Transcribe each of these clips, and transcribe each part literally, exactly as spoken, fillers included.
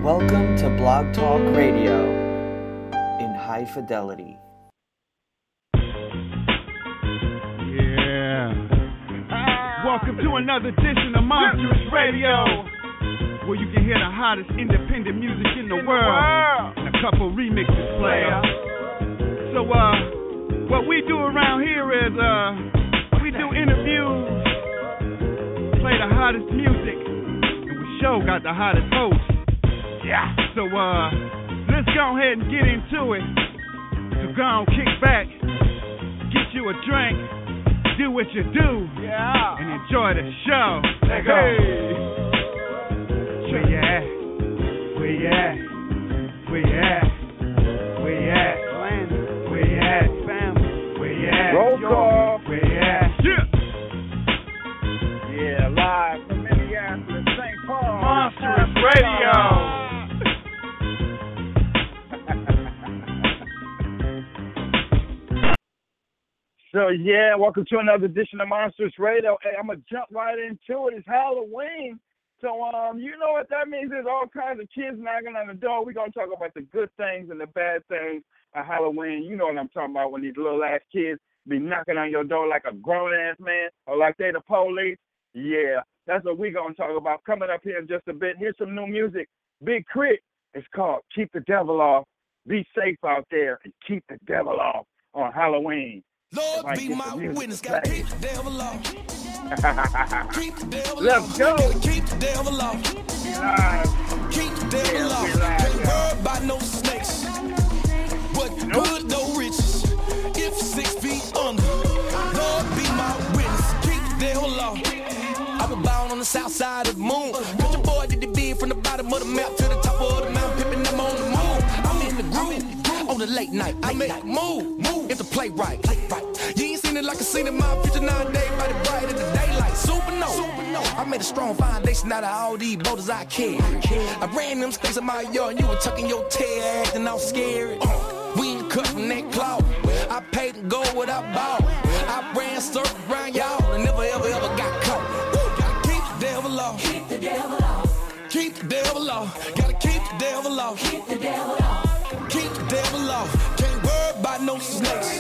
Welcome to Blog Talk Radio in high fidelity. Yeah. Welcome to another edition of Monstrous Radio, where you can hear the hottest independent music in the world and a couple remixes player. So, uh, what we do around here is, uh, we do interviews, play the hottest music, and we sure got the hottest host. Yeah. So, uh, let's go ahead and get into it. So go on, kick back, get you a drink, do what you do, yeah, and enjoy the show. Let go. Hey. Where you at? Where you at? Where you at? Where you at? Where you at? Family. Where you at? Roll call. Where you at? Yeah. Yeah, live from Minneapolis, Saint Paul. Monstrous Radio. So, yeah, welcome to another edition of Monstrous Radio. Hey, I'm going to jump right into it. It's Halloween. So, um, you know what that means? There's all kinds of kids knocking on the door. We're going to talk about the good things and the bad things of Halloween. You know what I'm talking about when these little-ass kids be knocking on your door like a grown-ass man or like they the police. Yeah, that's what we're going to talk about coming up here in just a bit. Here's some new music. Big Crit. It's called Keep the Devil Off. Be safe out there and keep the devil off on Halloween. Lord be my witness, gotta keep the devil off. Keep the devil Let's off. go. Gotta keep the devil off. Keep the devil Yeah, off. we live, Can't yeah. worry about no snakes. But Nope. good no riches. If six feet under, Lord be my witness. Keep the devil off. I was born on the south side of the moon. Country boy did the bid from the bottom of the map to the top of the mountain, pimping them on the moon. I'm in the groove. On the late night, I make move, move, if the play right. You ain't seen it like I seen it, my future nowadays, body bright in the daylight. Supernova, I made a strong foundation out of all these boulders I carry. I ran them space in my yard, and you were tucking your tail, acting all scary. We ain't cut from that cloth. I paid and go what I bought. I ran circles around y'all, and never ever ever got caught. Gotta keep the devil off. Keep the devil off. Keep the devil off. Gotta keep the devil off. Keep the devil off. Keep the devil off. Can't worry about no snakes.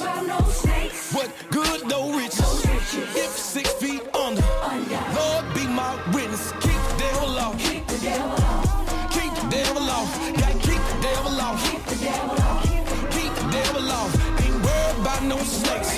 What good no riches. If six feet under, Lord be my witness. Keep the devil off. Keep the devil off. Keep the devil off. Gotta keep the devil off. Keep the devil off. Keep the devil off. Ain't worried about no snakes.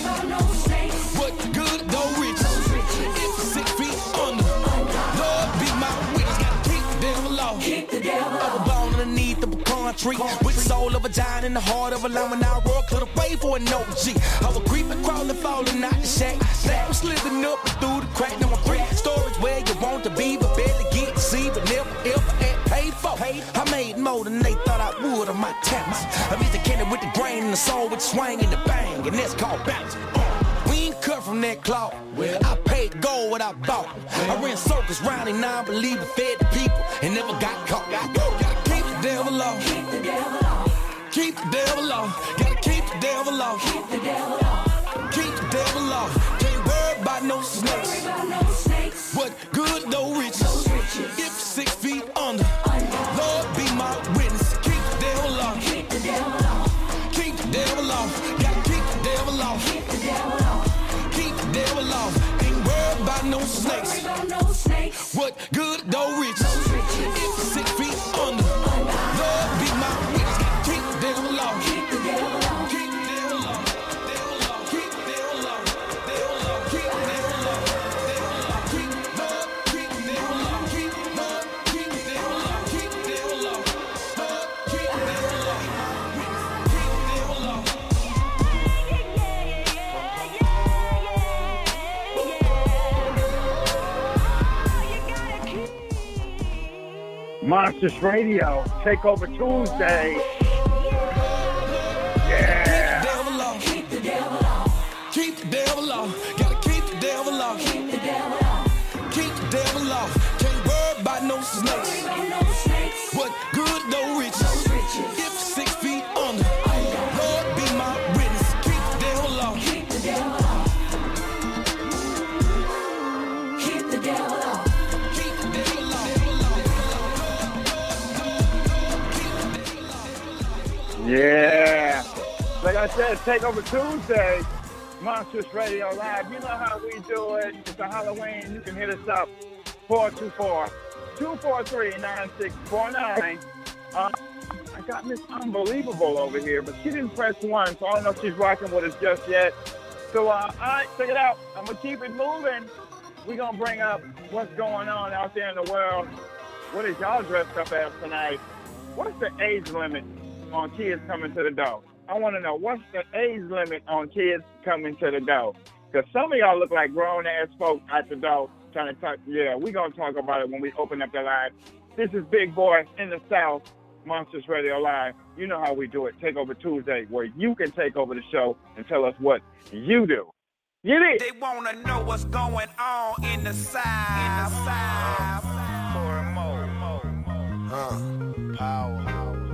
What good no riches. If six feet under, Lord be my witness. Gotta keep the devil off. Keep the devil off. I was born underneath the country with the soul of a giant in the heart of a lion. When I roar, clear the way for an O G. I was creeping, crawling, falling out the shack. Snap, slipping up through the crack. Number three, storage where you want to be, but barely get to see, but never ever had paid for. I made more than they thought I would of my talents. I beat the candy with the grain and the soul with the swing and the bang, and that's called balance. We ain't cut from that cloth. I paid to go what I bought. I ran circles round and non-believer, fed the people, and never got caught. Gotta keep the devil off. Keep the devil off. Keep the devil off. Gotta keep the devil off. Keep the devil off. Keep the devil off. Can't worry about no snakes. What good no riches. If six feet under, Lord be my witness. Keep the devil off. Keep the devil off. Keep the devil off. Gotta keep the devil off. Keep the devil off. Keep the devil off. Ain't worried about no snakes. What good no riches. If six feet under, Lord be my witness. Keep the devil off. Keep the devil off. Keep the devil off. Devil off. Keep the devil off. Devil off. Keep the devil off. Devil off. Keep Lord. Keep the devil off. Keep Lord. Keep the devil off. Keep the devil off. Lord. Keep the devil off. Keep the devil off. Monstrous Radio, Takeover Tuesday. Yeah. Keep the devil off. Keep the devil off. Gotta keep the devil off. Keep the devil off. Keep the devil off. Can't worry about no snakes. What good no riches. If six feet under, Lord be my witness. Keep the devil off. Keep the devil off. Keep the devil off. Keep the devil off. Yeah. Like I said, Takeover Tuesday, Monsters Radio Live. You know how we do it. It's a Halloween. You can hit us up, four two four, two four three, nine six four nine. Uh, I got Miss Unbelievable over here, but she didn't press one, so I don't know if she's rocking with us just yet. So, uh, all right, check it out. I'm going to keep it moving. We're going to bring up what's going on out there in the world. What is y'all dressed up as tonight? What's the age limit on kids coming to the door? I want to know, what's the age limit on kids coming to the door? Because some of y'all look like grown-ass folks at the door trying to talk. Yeah, we're going to talk about it when we open up the line. This is Big Boy in the South, Monsters Radio Live. You know how we do it, Takeover Tuesday, where you can take over the show and tell us what you do. Get it. They want to know what's going on in the South. In the South. For a mo. Huh. Power.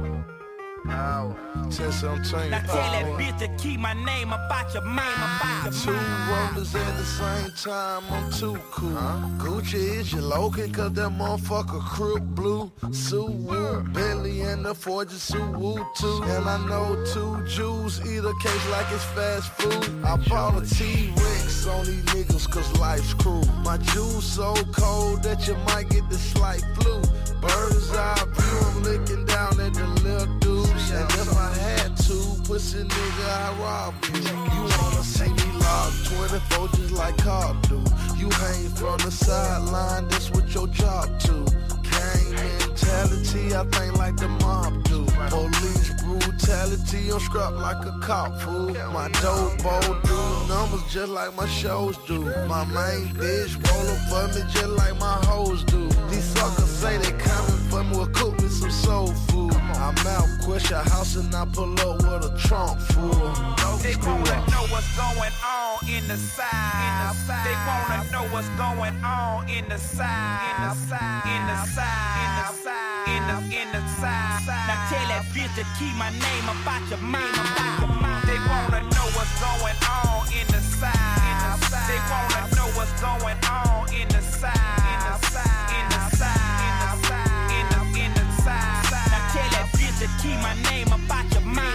Power. ten seventeen. Now tell that bitch to keep my name about your mind. About your Two rollers at the same time, I'm too cool. Huh? Gucci is your Logan, cause that motherfucker crook blue. Suwu, Bentley and the Forger Suwu too. And I know two Jews eat a cake like it's fast food. I bought a T-Rex on these niggas cause life's cruel. My juice so cold that you might get the slight flu. Bird's eye view, I'm looking down at the little dudes. And if I had to, pussy nigga, I rob you. You wanna see me log twenty-four just like Cobb do. You hang from the sideline, that's what your job do. Gang mentality, I think like the mob do. Police brutality, I'm scrapped like a cop fool. My dope bowl do numbers just like my shows do. My main bitch roll up for me just like my hoes do. These suckers say they coming for me, will cook me some soul food. I'm out, quit your house and I pull up with a trunk full. They wanna know what's going on in the South. They wanna know what's going on in the South. In the South. In the South. In the South. In the in the South. Now tell that bitch to keep my name about your mind. They wanna know what's going on in the South. They wanna know what's going on in the South. In the South. In the South. In the in the South. Now tell that bitch to keep my name about your mind.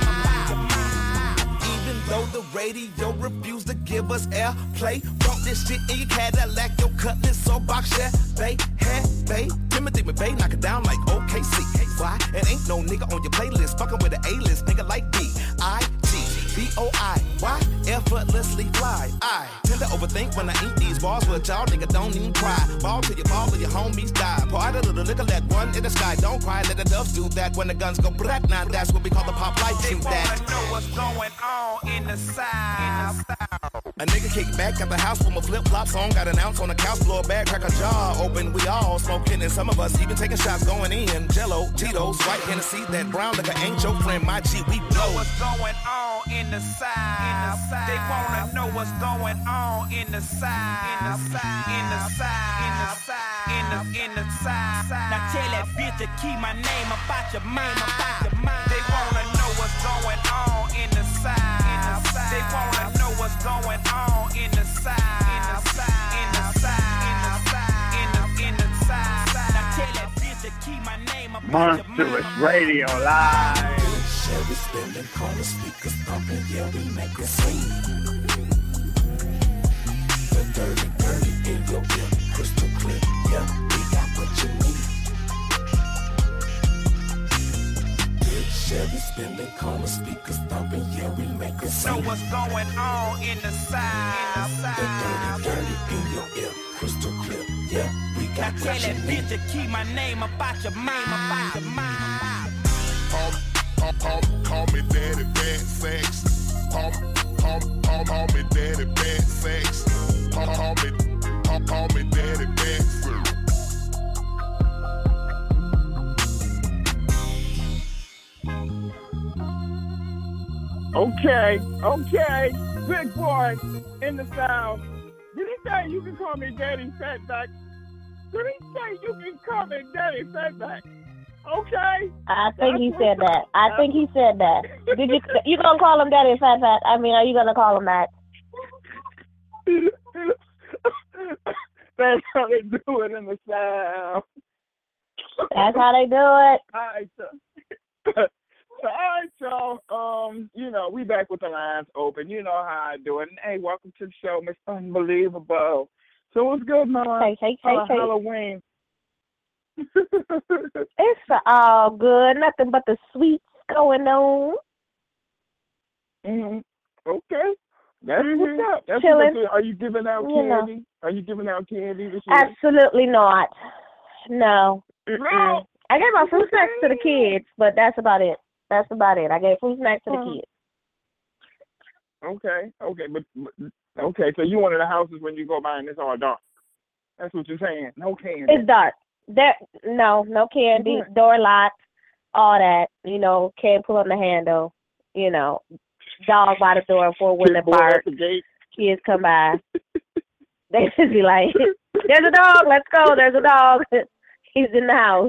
Even though the radio refused to give us airplay, brought this shit in your Cadillac, your cutlass or box share. They had, they, Timothy McVeigh, knock it down like O K C. Why? It ain't no nigga on your playlist, fucking with an A-list nigga like D I G B O I. Why? Effortlessly fly. I tend to overthink when I eat these bars, but y'all nigga don't even cry. Ball till you fall or your homies die. Pour out a little liquor, let one in the sky. Don't cry, let the doves do that when the guns go brat. Now that's what we call the pop life. Shoot that. They wanna know what's going on in the South. A nigga kick back at the house with my flip-flops on. Got an ounce on the couch, blow a bag, crack a jaw open. We all smoking and some of us even taking shots going in. Jello, Tito's, white Hennessy, that brown liquor ain't your friend. My G, we blow. What's going on in the South? In the South. They wanna know what's going on in the South. In the South. In the South. In the South. In the in the South. Now tell that bitch to keep my name about your mind. About your mind. They wanna know what's going on in the South. In the South. They wanna know what's going on in the South. In the South. In the South. In the South. In the in the South. Now tell that bitch to keep my name about your mind. Monsters Radio Live. Chevy spinning, corner speakers pumping, yeah, we make it swing. The dirty, dirty in your ear, crystal clear, yeah, we got what you need. Big Chevy spinning, corner speakers thumping, yeah, we make it swing. Know what's going on in the South. The dirty, dirty in your ear, crystal clear, yeah, we got now what tell you that need. bitch to keep my name about your mind. About your mind. Call, call, call, call me Daddy Bad Sex. Call, call, call, call me Daddy Bad Sex. Call, call me, call, call me Daddy Bad Sex. Okay, okay. Big Boy in the South. Did he say you can call me Daddy Fatback? Did he say you can call me Daddy Fatback? Okay. I think he said that. I think he said that. Did you you gonna call him Daddy Fat Fat? I mean, are you gonna call him that? That's how they do it in the South. That's how they do it. All right, so, all right, y'all. Um, you know, we back with the lines open. You know how I do it. And hey, welcome to the show, Miss Unbelievable. So what's good, man? Hey, hey, hey, uh, hey. Halloween. It's all good. Nothing but the sweets going on. Mm-hmm. Okay. That's mm-hmm. what's up. That's Chilling. what's up. Are you giving out You know. candy? Are you giving out candy this year? Absolutely not. No. Mm-mm. No. I gave my fruit snacks to the kids, but that's about it. That's about it. I gave fruit snacks to the Uh-huh. kids. Okay, okay, but, but okay, so you one of the houses when you go by and it's all dark. That's what you're saying. No candy. It's dark. There, no, no candy. Mhm. Door locked. All that. You know, can't pull on the handle. You know, dog by the door for when Kid they boy bark. at the gate. Kids come by. They just be like, "There's a dog. Let's go. There's a dog. He's in the house."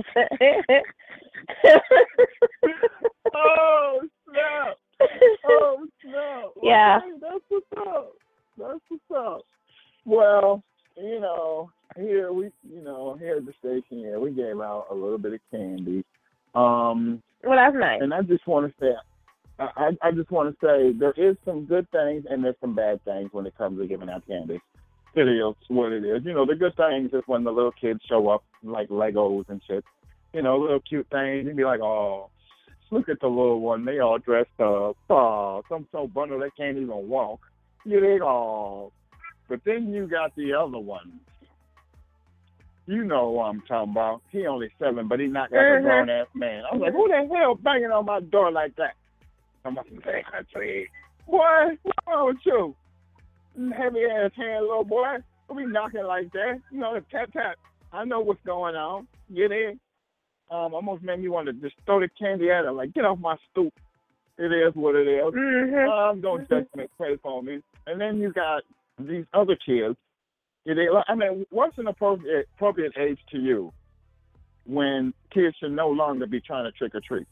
Oh snap! Oh snap! Yeah. Okay, that's what's up. That's what's up. Well, you know, here we, you know, here at the station, here we gave out a little bit of candy. Um, Well, that's nice. and I just want to say, I, I just want to say there is some good things and there's some bad things when it comes to giving out candy. It is what it is. You know, the good things is when the little kids show up like Legos and shit. You know, little cute things. You'd be like, oh, look at the little one. They all dressed up. Oh, some so bundle they can't even walk. You think, oh. But then you got the other ones. You know what I'm talking about. He only seven, but he not like Mhm. a grown-ass man. I was like, who the hell banging on my door like that? I'm like, boy, what's wrong with you? Heavy-ass hand, little boy. Don't be knocking like that. You know, tap, tap. I know what's going on. Get in. Um, almost made me want to just throw the candy at her. Like, get off my stoop. It is what it is. Mhm. Um, don't judgment credit for me. And then you got these other kids. Yeah, they, I mean, what's an appropriate appropriate age to you when kids should no longer be trying to trick or treat?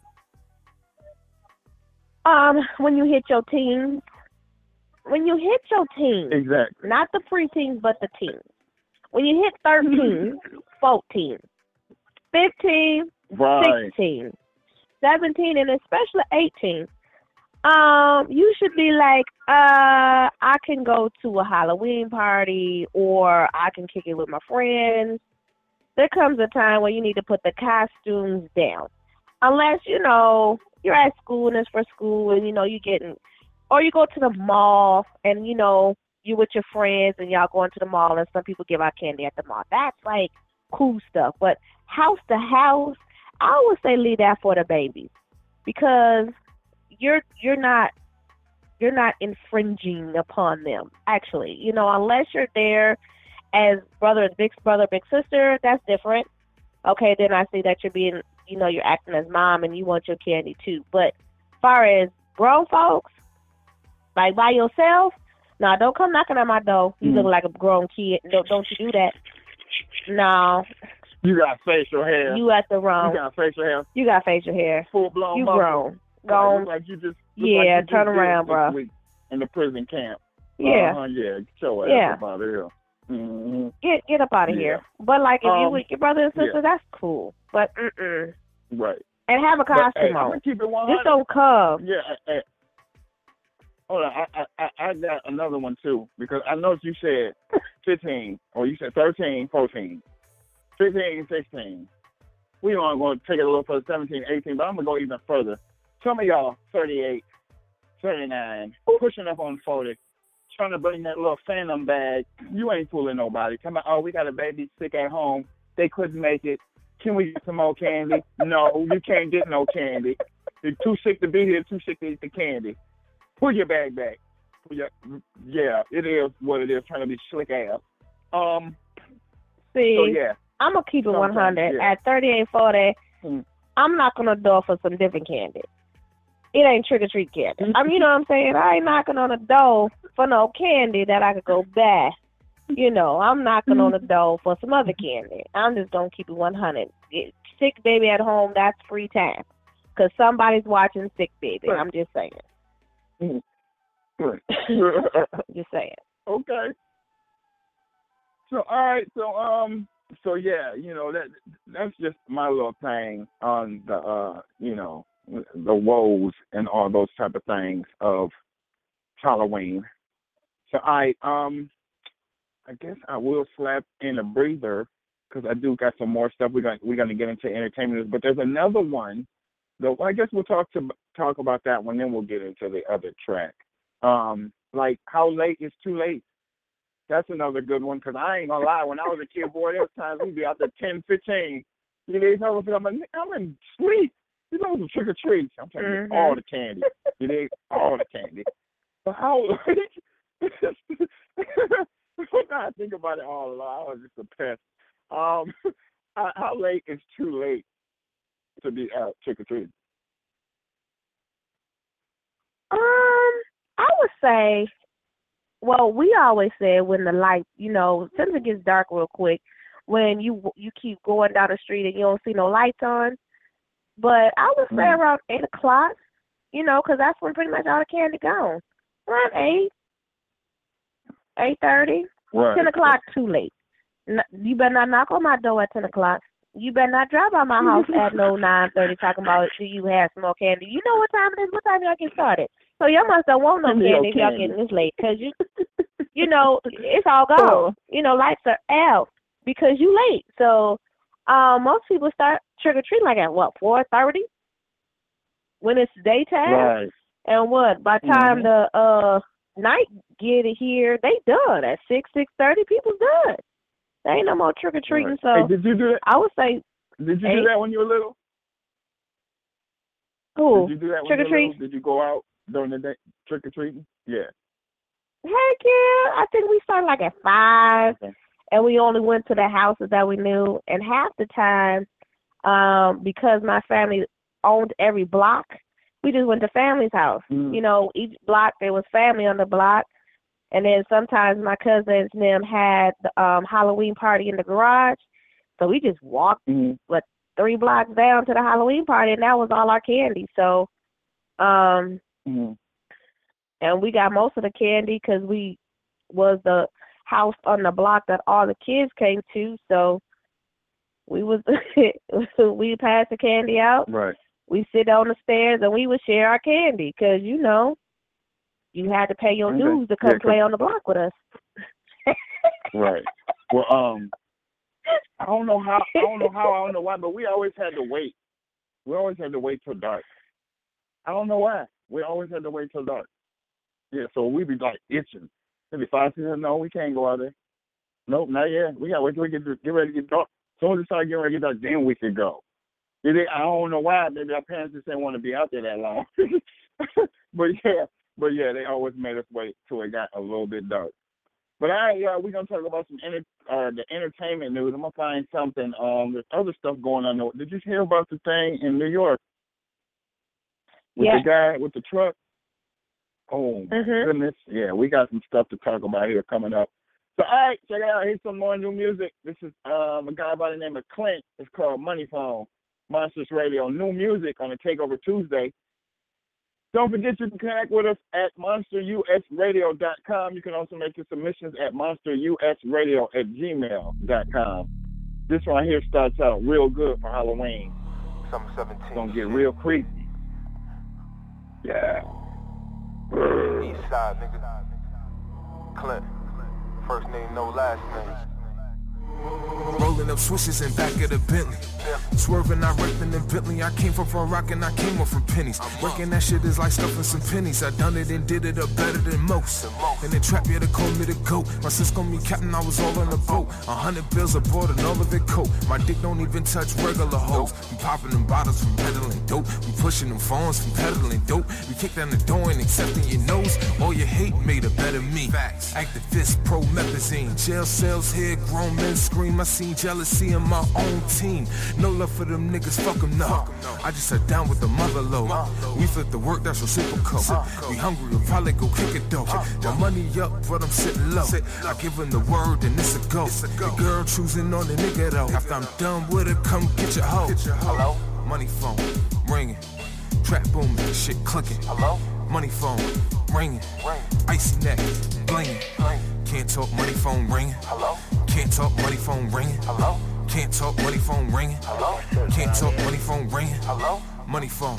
Um, when you hit your teens, when you hit your teens, Exactly. not the preteens, but the teens. When you hit thirteen, fourteen, fifteen, Right. sixteen, seventeen, and especially eighteen, um, you should be like, uh, I can go to a Halloween party or I can kick it with my friends. There comes a time when you need to put the costumes down. Unless, you know, you're at school and it's for school and, you know, you're getting, or you go to the mall and, you know, you with your friends and y'all going to the mall and some people give out candy at the mall. That's like cool stuff. But house to house, I would say leave that for the babies because you're you're not you're not infringing upon them. Actually, you know, unless you're there as brother and big brother, big sister, that's different. Okay, then I see that you're being, you know, you're acting as mom and you want your candy too. But as far as grown folks, like by yourself, no, don't come knocking on my door. You Mm. look like a grown kid. Don't don't you do that. No, You got facial hair. you at the wrong. You got facial hair. You got facial hair. Full blown. You muscle. grown. Right, Gone. look like you just. Look Yeah, like you just turn did around, this bro. week in the prison camp. Yeah. Uh-huh, yeah. Get your ass Yeah. up out of here. Mm-hmm. Get get up out of Yeah. here. But like if you Um, with your brother and sister, yeah. that's cool. But mm mm. Right. And have a But, hey, costume I'm on. gonna keep it one hundred. Just don't come. Yeah. I, I, hold on. I, I I I got another one too because I know you said fifteen or you said thirteen, fourteen, fifteen, sixteen. We are going to take it a little further, seventeen, eighteen, but I'm going to go even further. Some of y'all, thirty-eight, thirty-nine, pushing up on forty, trying to bring that little phantom bag. You ain't fooling nobody. Come on, oh, we got a baby sick at home. They couldn't make it. Can we get some more candy? No, you can't get no candy. You're too sick to be here, too sick to eat the candy. Pull your bag back. Pull your, yeah, it is what it is, trying to be slick ass. Um, See, so, yeah. I'm going to keep it Sometimes, one hundred. yeah. At thirty-eight, forty, Mm. I'm knocking on the door for some different candy. It ain't trick-or-treat candy. I mean, you know what I'm saying? I ain't knocking on the door for no candy that I could go buy. You know, I'm knocking on the door for some other candy. I'm just going to keep it one hundred. Get sick baby at home, that's free time. Because somebody's watching sick baby. I'm just saying. Mm. Just saying. Okay. So all right, so um, so yeah, you know that that's just my little thing on the uh, you know, the woes and all those type of things of Halloween. So I um I guess I will slap in a breather because I do got some more stuff we're going we're going to get into entertainment. But there's another one. Though I guess we'll talk to talk about that one, then we'll get into the other track. Um, like how late is too late? That's another good one because I ain't gonna lie. When I was a kid, boy, there was times we'd be out there ten, fifteen. You know, I'm in, I'm in sleep. You know, some trick or treats. I'm taking mm-hmm. all the candy. You know, all the candy. But how? I think about it all along. I was just a pest. Um, how, how late is too late to be out trick or treating? Um, I would say, well, we always say when the light, you know, since it gets dark real quick, when you you keep going down the street and you don't see no lights on. But I would say mm. around eight o'clock, you know, because that's when pretty much all the candy gone. Around eight, eight thirty, right. ten o'clock too late. You better not knock on my door at ten o'clock. You better not drive by my house at no nine thirty talking about do you have some more candy. You know what time it is? What time y'all get started? So y'all must don't want no candy if y'all getting this late because you, you know, it's all gone. You know, lights are out because you late. So um, most people start trick or treating like at what four thirty when it's daytime. Right. And what by the time mm-hmm. the uh night get here, they done at six six thirty. People's done. There ain't no more trick or treating. Right. So hey, did you do that? I would say. Did you eight. do that when you were little? Who? Did you do that when trick you or were treat? little? Did you go out during the day trick or treating? Yeah. Heck yeah! I think we started like at five, okay. and we only went to the houses that we knew. And half the time, um, because my family owned every block, we just went to family's house. Mm. You know, each block there was family on the block. And then sometimes my cousins and them had the um, Halloween party in the garage. So we just walked, mm-hmm. what, three blocks down to the Halloween party, and that was all our candy. So, um, mm-hmm. and we got most of the candy because we was the house on the block that all the kids came to. So we was we passed the candy out. Right. We sit on the stairs, and we would share our candy because, you know, you had to pay your okay. dues to come yeah, play on the block with us. Right. Well, um, I don't know how. I don't know how. I don't know why. But we always had to wait. We always had to wait till dark. I don't know why. We always had to wait till dark. Yeah. So we'd be like itching. Maybe five said, "No, we can't go out there. Nope, not yet. We got to wait till we get get ready to get dark. As soon as it started getting ready to get dark, then we could go." I don't know why. Maybe our parents just didn't want to be out there that long. But yeah. But yeah, they always made us wait till it got a little bit dark. But all right, yeah, we're gonna talk about some enter- uh, the entertainment news. I'm gonna find something. Um, there's other stuff going on. Did you hear about the thing in New York with yeah. the guy with the truck? Oh my mm-hmm. goodness, yeah, we got some stuff to talk about here coming up. So all right, check it out. Here's some more new music. This is um, a guy by the name of Clint. It's called Money Phone. Monsters Radio. New music on the Takeover Tuesday. Don't forget you can connect with us at monster u s radio dot com. You can also make your submissions at monster u s radio at gmail dot com. This one here starts out real good for Halloween. Summer seventeenth. It's going to get real creepy. Yeah. East side, nigga. Clint. First name, no last name. Rolling up swishes in back of the Bentley. Swerving, I reppin' in Bentley. I came from Front Rock and I came up from pennies. Working that shit is like stuffing some pennies. I done it and did it up better than most. And the trap, yeah, they call me the GOAT. My sis called me captain, I was all on the boat. A hundred bills aboard and all of it coat. My dick don't even touch regular hoes. We popping them bottles from peddling dope. We pushing them phones from peddling dope. We kick down the door and accepting your nose. All your hate made a better me. Activist, pro-methazine. Jail cells here, grown men scream. I seen jealousy in my own team. No love for them niggas, fuck them no. I just sat down with the mother low. We flip the work, that's reciprocal. We hungry, we'll probably go kick it though. The money up, but I'm sitting low. I give them the word and it's a go. The girl choosing on the nigga though. After I'm done with her, come get your hoe. Hello? Money phone, ringing. Trap booming, shit clicking. Hello? Money phone, ringing. Icy neck, blinging. Can't talk, money phone ringing. Hello? Can't talk, money phone ringing. Hello? Can't talk, money phone ringing. Hello? Can't talk, money phone ringing. Hello? Money phone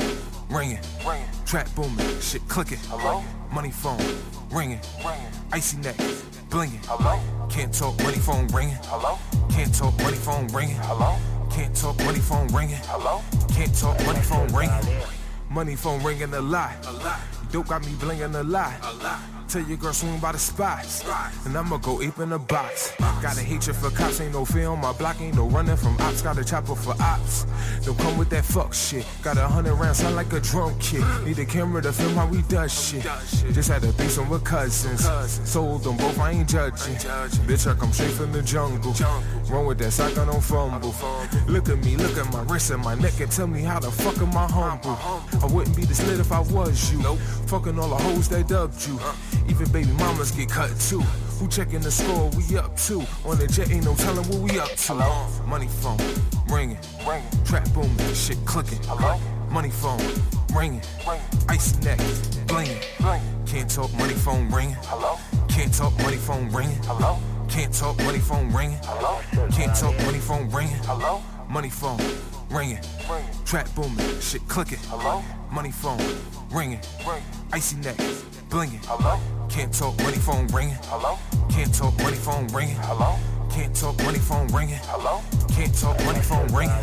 ringing. ringing. Trap booming, shit clicking. Hello? Money phone, ringing. ringing. Icy neck, blinging. Hello? Can't talk, money phone ringing. Hello? Can't talk, money phone ringing. Hello? Can't talk, money phone ringing. Hello? Can't talk, money phone ringing. Money phone ringing a lot. A lot. Dope got me blinging a lot. A lot. Tell your girl swing by the spot, and I'ma go ape in the box. Got a hatred for cops, ain't no fear on my block, ain't no running from ops. Got a chopper for ops, don't come with that fuck shit. Got a hundred rounds, sound like a drunk kid. Need a camera to film how we does shit. Just had a threesome with cousins, sold them both, I ain't judging. Bitch, I come straight from the jungle. Run with that sock, I don't fumble. Look at me, look at my wrist and my neck, and tell me how the fuck am I humble? I wouldn't be this lit if I was you. Fucking all the hoes that dubbed you. Even baby mamas get cut too. Who checking the score? We up to. On the jet, ain't no telling what we up to. Hello? Money phone, ringing. ringing. Trap booming, shit clicking. Hello? Money phone, ringing. ringing. Icy neck, blinging. Bling. Can't talk, money phone ringing. Hello? Can't talk, money phone ringing. Hello? Can't talk, money phone ringing. Hello? Can't talk, money phone ringing. Hello? Money phone, ringing. ringing. Trap booming, shit clicking. Hello? Money phone, ringing. ringing. Icy neck, blinging. Hello? Can't talk, money phone ringing. Hello? Can't talk, money phone ringing. Hello? Can't talk, money phone ringing. Hello? Can't talk, money phone ringing.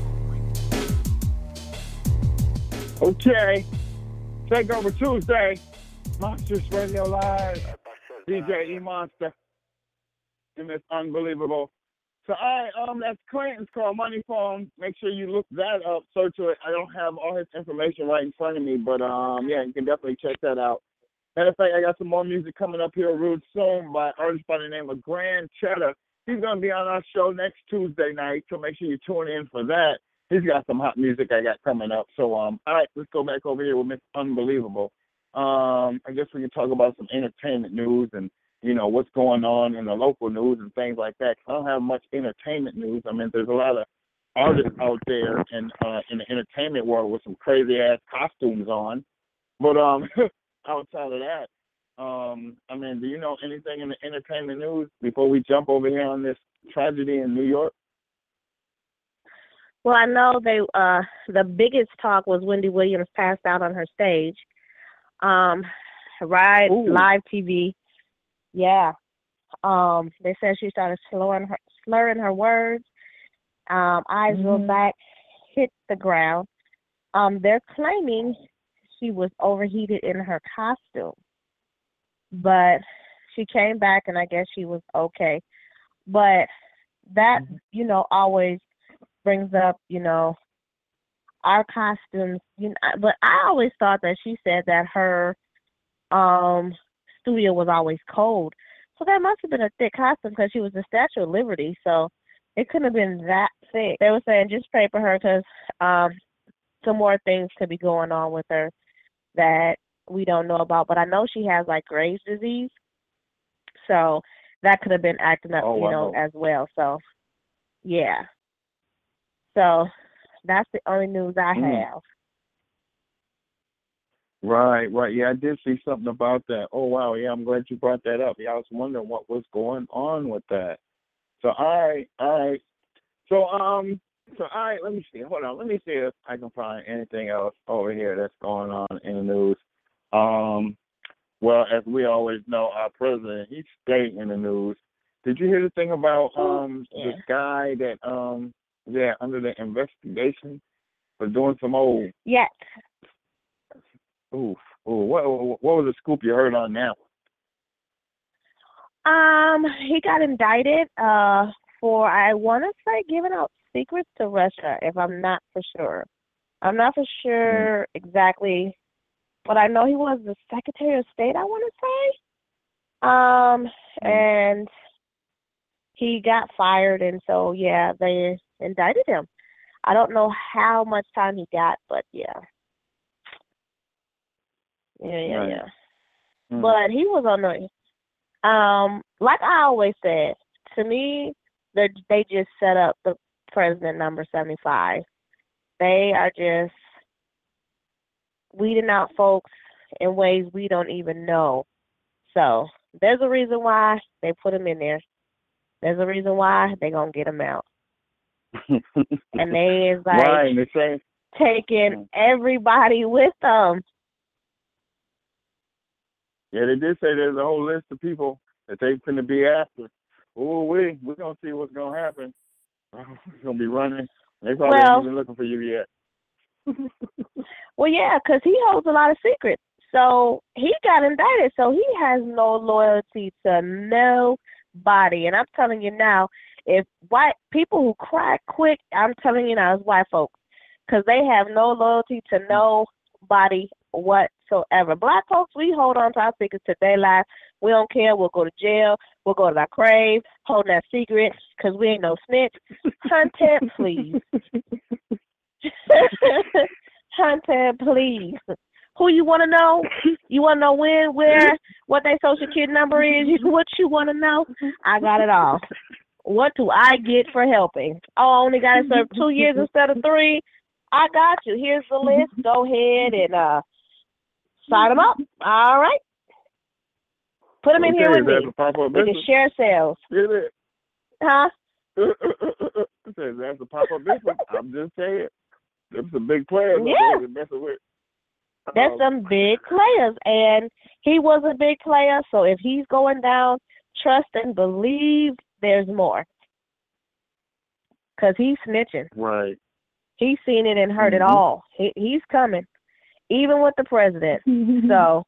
Okay. Takeover Tuesday. Monsters Radio Live. D J E Monster. And it's unbelievable. So I um that's Clinton's called Money Phone. Make sure you look that up, search it. I don't have all his information right in front of me, but um yeah, you can definitely check that out. Matter of fact, I got some more music coming up here real soon by an artist by the name of Grand Cheddar. He's gonna be on our show next Tuesday night, so make sure you tune in for that. He's got some hot music I got coming up. So um all right, let's go back over here with Miss Unbelievable. Um I guess we can talk about some entertainment news and you know, what's going on in the local news and things like that. I don't have much entertainment news. I mean, there's a lot of artists out there in, uh, in the entertainment world with some crazy-ass costumes on. But um, outside of that, um, I mean, do you know anything in the entertainment news before we jump over here on this tragedy in New York? Well, I know they uh, the biggest talk was Wendy Williams passed out on her stage. Um, right, Ooh. live T V. Yeah. Um, they said she started slurring her, slurring her words. Um, eyes mm-hmm. rolled back, hit the ground. Um, they're claiming she was overheated in her costume. But she came back and I guess she was okay. But that, mm-hmm. you know, always brings up, you know, our costumes. You know, but I always thought that she said that her um studio was always cold. So that must have been a thick costume because she was the Statue of Liberty. So it couldn't have been that thick. They were saying just pray for her because um, some more things could be going on with her that we don't know about. But I know she has like Graves' disease. So that could have been acting up, oh, you wow. know, as well. So, yeah. So that's the only news I mm. have. Right, right. Yeah, I did see something about that. Oh, wow. Yeah, I'm glad you brought that up. Yeah, I was wondering what was going on with that. So, all right, all right. So, um, so, all right, let me see. Hold on. Let me see if I can find anything else over here that's going on in the news. Um, well, as we always know, our president, he stayed in the news. Did you hear the thing about um yeah. this guy that, um, yeah, under the investigation for doing some old... Yes. Ooh, ooh, what what was the scoop you heard on that one? Um, he got indicted uh for I want to say giving out secrets to Russia. If I'm not for sure, I'm not for sure mm-hmm. exactly, but I know he was the Secretary of State. I want to say, um, mm-hmm. and he got fired, and so yeah, they indicted him. I don't know how much time he got, but yeah. Yeah, yeah, right. yeah. Mm. But he was on the, um, like I always said, to me, they they just set up the president number seventy-five. They are just weeding out folks in ways we don't even know. So there's a reason why they put him in there. There's a reason why they gonna get him out. And they is like, right, they say taking everybody with them. Yeah, they did say there's a whole list of people that they finna be after. Oh, we we're gonna see what's gonna happen. We're gonna be running. They probably Well, ain't even looking for you yet. Well, yeah, because he holds a lot of secrets. So he got indicted. So he has no loyalty to nobody. And I'm telling you now, if white people who cry quick, I'm telling you now, it's white folks, because they have no loyalty to nobody whatsoever. Black folks, we hold on to our secrets to their life. We don't care. We'll go to jail. We'll go to our grave, holding that secret, because we ain't no snitch. Hunter, please. Hunter, please. Who you want to know? You want to know when, where, what their social security number is? What you want to know? I got it all. What do I get for helping? Oh, I only got to serve two years instead of three. I got you. Here's the list. Go ahead and uh, sign them up. All right. Put them in Okay, here with is me. that the pop-up We can business? share sales. Get it? Huh? It says that's a pop-up business. I'm just saying. There's some big players Yeah. out there to messing with. That's Um, some big players, and he was a big player, so if he's going down, trust and believe there's more. Because he's snitching. Right. He's seen it and heard Mhm. it all. He, he's coming, even with the president. So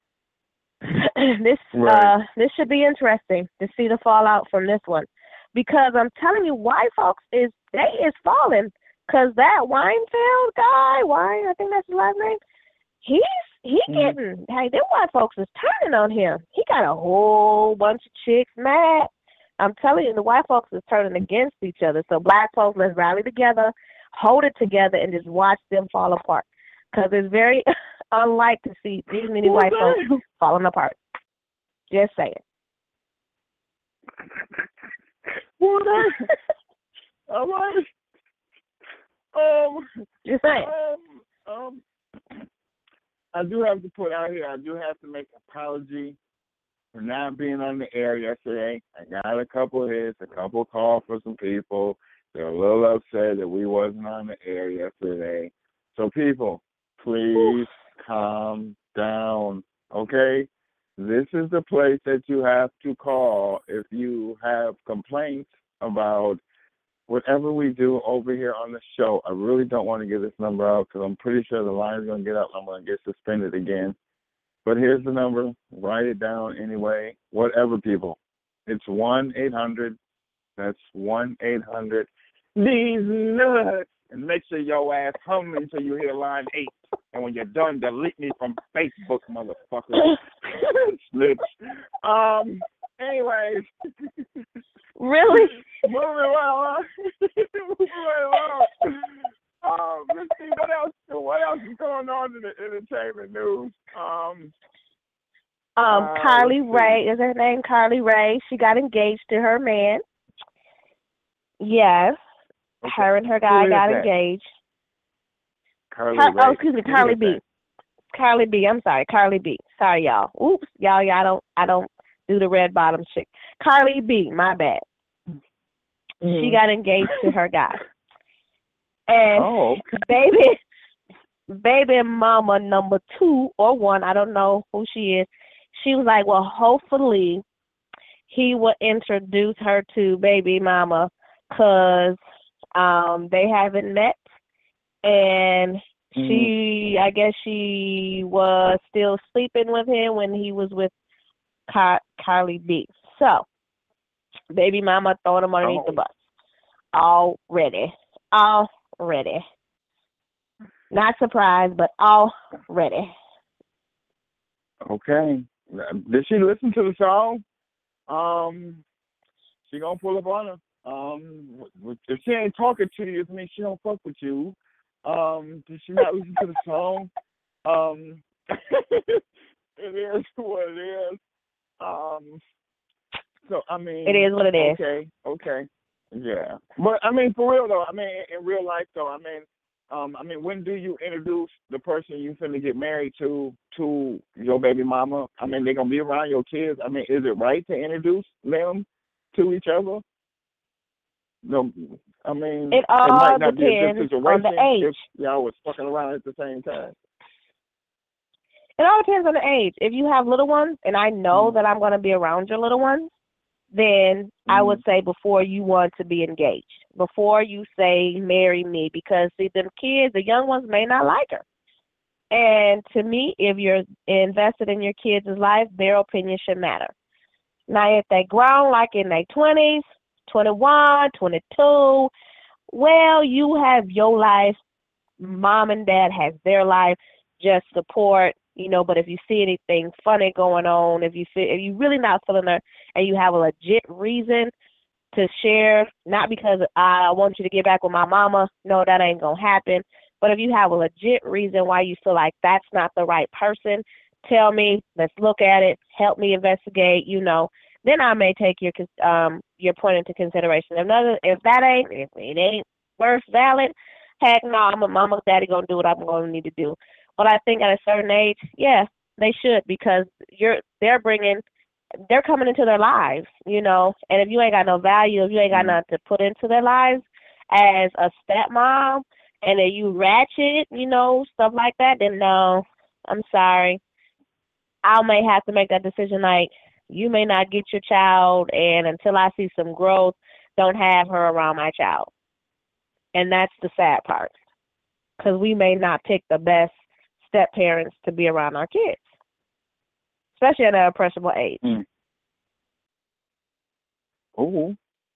this Right. uh this should be interesting to see the fallout from this one, because I'm telling you, white folks is they is falling, because that Weinfeld guy, Wine, I think that's his last name. He's he Mhm. getting hey, them white folks is turning on him. He got a whole bunch of chicks mad. I'm telling you, the white folks is turning against each other. So black folks, let's rally together, hold it together, and just watch them fall apart. Because it's very unlike to see these many white folks falling apart. Just saying. What? All right. Um. Just saying. Um. Um. I do have to put out here. I do have to make an apology for not being on the air yesterday. I got a couple of hits, a couple of calls for some people. They're a little upset that we wasn't on the air yesterday. So people, please calm down, okay? This is the place that you have to call if you have complaints about whatever we do over here on the show. I really don't want to give this number out because I'm pretty sure the line is going to get up and I'm going to get suspended again. But here's the number. Write it down anyway. Whatever, people. It's one eight hundred. That's one eight hundred. These nuts. And make sure your ass hum until you hear line eight. And when you're done, delete me from Facebook, motherfucker. Snitch. Um, anyways. Really? Moving right along. Moving right along. Um, let's see what else. What else is going on in the entertainment news? Um, Um, uh, Carly let's see. Rae, is her name Carly Rae? She got engaged to her man. Yes. Okay. Her and her Who guy is got that? engaged. Carly Car- Rae. oh, excuse me, Who Carly is B. that? Carly B. I'm sorry, Carly B. Sorry, y'all. Oops, y'all, y'all don't. I don't do the red bottom chick. Carly B. My bad. Mm-hmm. She got engaged to her guy, and Oh, okay. baby, baby mama number two or one, I don't know who she is. She was like, well, hopefully he will introduce her to baby mama, cause um they haven't met, and Mm-hmm. she, I guess she was still sleeping with him when he was with Car- Carly B. So, baby mama throwing him underneath Oh. the bus. Already. Already. Not surprised, but already. Okay. Did she listen to the song? Um, she gonna pull up on her. Um, if she ain't talking to you, it means she don't fuck with you. Um, did she not listen to the song? Um, it is what it is. Um, so I mean, It is what it is. Okay, okay, yeah. But I mean, for real though, I mean, in real life though, I mean, um, I mean, when do you introduce the person you finna get married to to your baby mama? I mean, they gonna be around your kids. I mean, is it right to introduce them to each other? No, I mean, It all it might not be a good depends situation on the age. if y'all was fucking around at the same time. It all depends on the age. If you have little ones, and I know Mm-hmm. that I'm going to be around your little ones, then mm-hmm. I would say before you want to be engaged, before you say marry me, because see, the kids, the young ones may not like her. And to me, if you're invested in your kids' life, their opinion should matter. Now, if they grown like in their twenties, twenty-one, twenty-two, well, you have your life. Mom and dad has their life. Just support, you know. But if you see anything funny going on, if you feel, if you really not feeling her, and you have a legit reason to share, not because I want you to get back with my mama, no, that ain't gonna happen. But if you have a legit reason why you feel like that's not the right person, tell me. Let's look at it. Help me investigate. You know, then I may take your um your point into consideration. If another, if that ain't, if it ain't worth valid, heck no, I'm a mama, daddy gonna do what I'm gonna need to do. But I think at a certain age, yeah, they should, because you're they're bringing, they're coming into their lives, you know. And if you ain't got no value, if you ain't got nothing to put into their lives as a stepmom, and then you ratchet, you know, stuff like that, then no, I'm sorry. I may have to make that decision. Like, you may not get your child, and until I see some growth, don't have her around my child. And that's the sad part, because we may not pick the best step parents to be around our kids, especially at an impressionable age. Mm. Oh.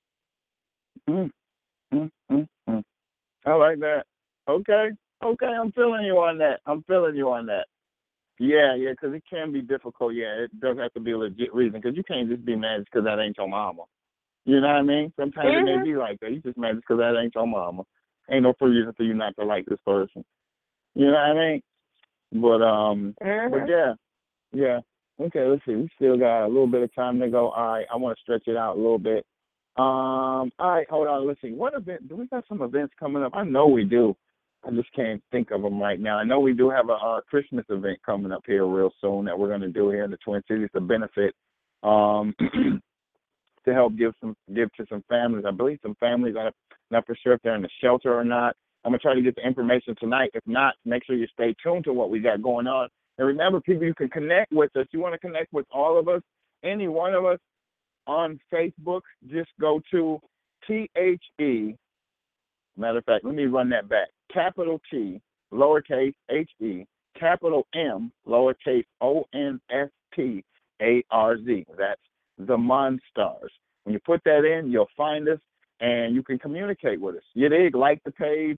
Mm. Mm. Mm. Mm. I like that. Okay. Okay, I'm feeling you on that. I'm feeling you on that. Yeah, yeah, because it can be difficult. Yeah, it does have to be a legit reason, because you can't just be mad because that ain't your mama. You know what I mean? Sometimes mm-hmm. it may be like that. You just mad because that ain't your mama. Ain't no reason for you not to like this person. You know what I mean? But, um, mm-hmm. but yeah, yeah. Okay, let's see. We still got a little bit of time to go. All right, I want to stretch it out a little bit. Um, all right, hold on. Let's see. What event? Do we got some events coming up? I know we do. I just can't think of them right now. I know we do have a, a Christmas event coming up here real soon that we're going to do here in the Twin Cities to benefit, um, to help give some give to some families. I believe some families, I'm not for sure if they're in the shelter or not. I'm going to try to get the information tonight. If not, make sure you stay tuned to what we got going on. And remember, people, you can connect with us. You want to connect with all of us, any one of us, on Facebook, just go to T H E. Matter of fact, let me run that back. Capital T, lowercase H E, capital M, lowercase O N S T A R Z. That's the Monstars. When you put that in, you'll find us, and you can communicate with us. You dig? Like the page.